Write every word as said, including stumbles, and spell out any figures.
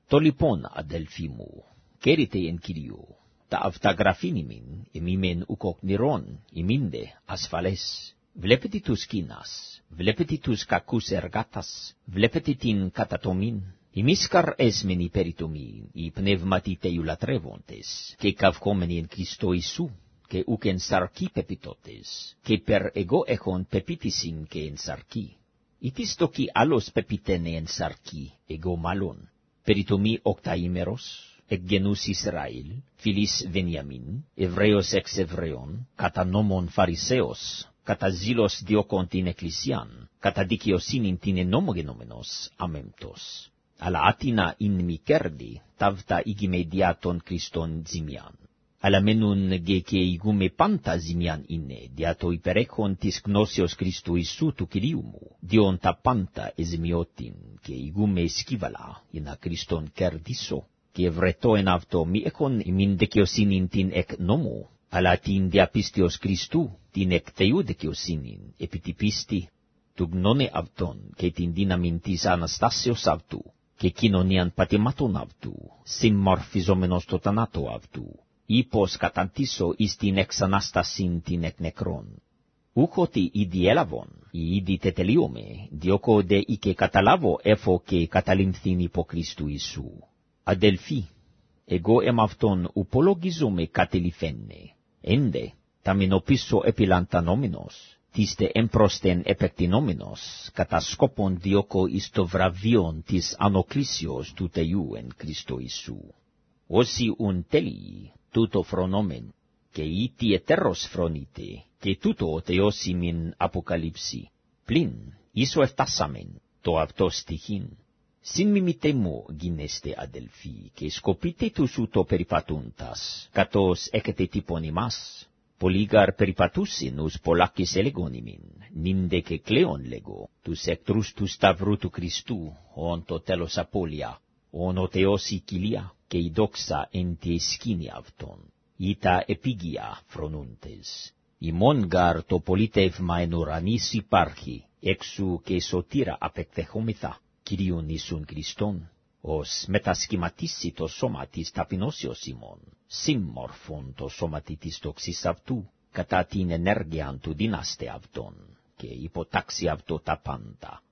Το λοιπόν, αδελφοί μου, κέρετε εν Κυρίου, τα αυταγραφήνιμην, εμίμεν ουκοκ νηρών, ημίντε ασφαλές. Βλέπετε τους κίνας, βλέπετε τους κακούς εργάτας, βλέπετε την κατατομήν. Ημείς καρ έσμενοι περιτομήν, οι πνεύματι τεϊουλατρεύοντες, και καυκόμενοι εν Χριστώ Ιησού, και ουκ εν σαρκή πεπιτώτες, και περ εγώ έχον πεπίτησιν και εν σαρκή. Ήτις τοκι άλλος πεπιτένε εν σαρκή, εγώ μάλλον. Περιτομή οκταήμερος, εκ γενούς Ισραήλ, φίλης Βενιαμίν, Εβραίος εξ Εβραίων, κατά νόμον Φαρισαίος, κατά ζήλος διώκον την Εκκλησιάν, κατά δικαιοσύνην την ενόμογενόμενος αμέμπτος. Αλλά άτινα ειν μη κέρδη, ταύτα ήγημε διά των Χριστών ζημιάν. Αλλά μένουν γε και ηγούμε πάντα ζημιάν είναι, διά το υπερέχον της γνώσεως Χριστού Ιησού του Κυρίου μου, διόν τα πάντα εζημιώτην, και ηγούμε σκύβαλα, εινά Χριστόν κερδίσω, και ευρετώ εν αυτό μη έχον ημίν δικαιοσύνην την εκ νόμου, αλλά την διαπίστεως Χριστού, την εκ Θεού δικαιοσύνην, επί τη πίστη, του γνώνε αυτόν, και την δύναμην της Αναστάσεως αυτού, και κοινωνίαν πατημάτων αυτού, συμμορφιζόμενος το θανάτο αυτού, ύπος καταντήσω εις την εξανάστασιν την εκ νεκρών. Ούχ ότι ήδη έλαβον, ή ήδη τετελείωμε, διόκο δε ηκε καταλάβω έφω και καταλήμθην υπό Χριστού Ιησού. Αδελφοί, εγώ εμ αυτόν υπολογίζομαι κατελειφένε, ένδε, τα μενοπίσω επιλαντανόμενος, τίστε εμπρόστεν επεκτηνόμενος, κατά σκόπον διώκω εις το βραβείον της ανοκρίσεως του Θεού εν Χριστώ Ιησού. Όσοι ουν τέλειοι, τούτο φρονόμεν, και ήτι ετέρος φρονείτε, και τούτο ο Θεός ημιν αποκαλύψει. Πλην, ίσο εφτάσαμεν, το αυτό στοιχήν. Συν μιμήτε μου γίνεστε αδελφοί, και σκοπείτε τους ούτω περιπατούντας, κατός έκετε τύπον ημάς. Πολύγαρ περιπατούσιν ους πολλάκες έλεγον ημίν, νίνδε και κλαίον λέγω, τους εχθρούς του σταυρού του Χριστού, ον το τέλος απώλεια, ον ο Θεός η κοιλία, και η δόξα εν τη σκήνη αυτών, ή τα επίγεια φρονούντες. Ημών γαρ το πολίτευμα εν ουρανής υπάρχει, έξου και σωτήρα απεκδεχόμεθα, Κυρίον Ιησούν Χριστόν, ως μετασχηματίσει το σώμα της ταπεινώσεως ημών, σύμμορφον το σώματι της δόξης αυτού, κατά την ενέργειαν του δύναστε αυτόν, και υποτάξει αυτό τα πάντα.